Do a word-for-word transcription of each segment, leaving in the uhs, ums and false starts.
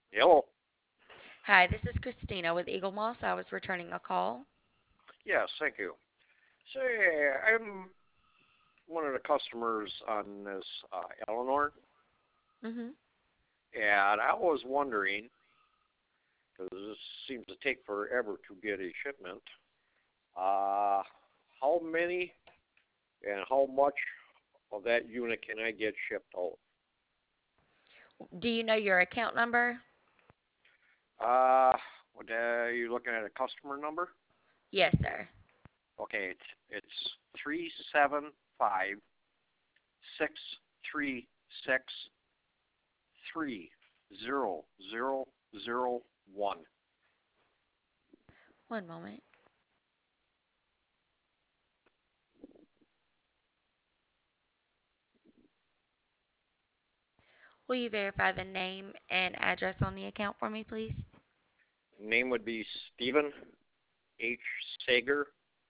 Hello. Hi, this is Christina with Eagle Moss. I was returning a call. Yes, thank you. Say, I'm one of the customers on this uh, Eleanor, hmm and I was wondering, because this seems to take forever to get a shipment, uh, how many and how much of that unit can I get shipped out? Do you know your account number? Uh, what, uh, are you looking at a customer number? Yes, sir. Okay, it's it's three seven five six three six three zero zero zero one. One moment. Will you verify the name and address on the account for me, please? Name would be Stephen H. Sager.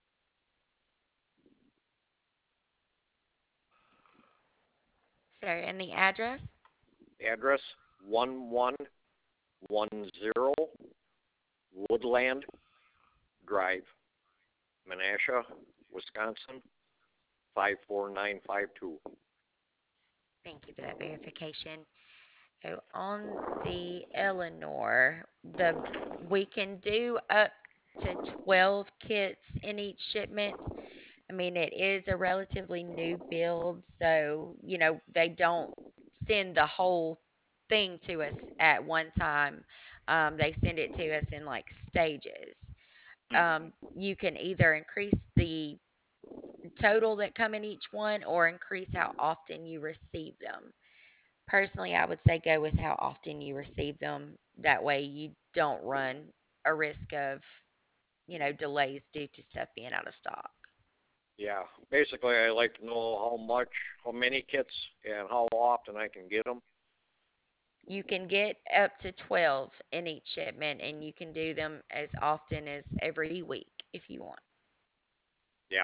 Sir, and the address? Address one one one zero Woodland Drive, Menasha, Wisconsin five four nine five two. Thank you for that verification. So on the Eleanor, the we can do up to twelve kits in each shipment. I mean, it is a relatively new build, so, you know, they don't send the whole thing to us at one time. Um, they send it to us in like stages. Um, you can either increase the total that come in each one or increase how often you receive them. Personally, I would say go with how often you receive them. That way you don't run a risk of, you know, delays due to stuff being out of stock. Yeah, basically I like to know how much, how many kits, and how often I can get them. You can get up to twelve in each shipment, and you can do them as often as every week if you want. Yeah,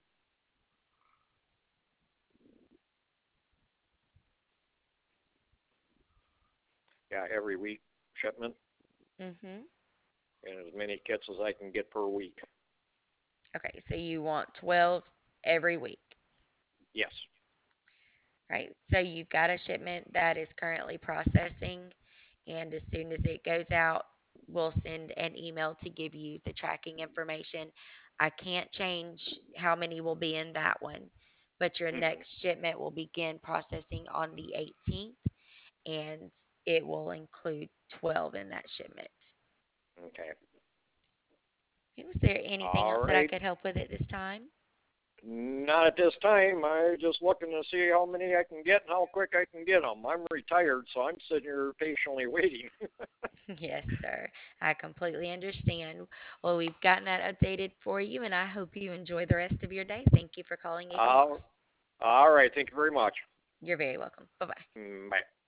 yeah, every week shipment, hmm and as many kits as I can get per week. Okay, so you want twelve every week, Yes. right? So you've got a shipment that is currently processing, and as soon as it goes out, we'll send an email to give you the tracking information. I can't change how many will be in that one, but your hmm next shipment will begin processing on the eighteenth, and it will include twelve in that shipment. Okay. Okay, was there anything All else that I right. could help with at this time? Not at this time. I'm just looking to see how many I can get and how quick I can get them. I'm retired, so I'm sitting here patiently waiting. Yes, sir. I completely understand. Well, we've gotten that updated for you, and I hope you enjoy the rest of your day. Thank you for calling Eagle Uh, Moss. all right. Thank you very much. You're very welcome. Bye bye. Mm, bye.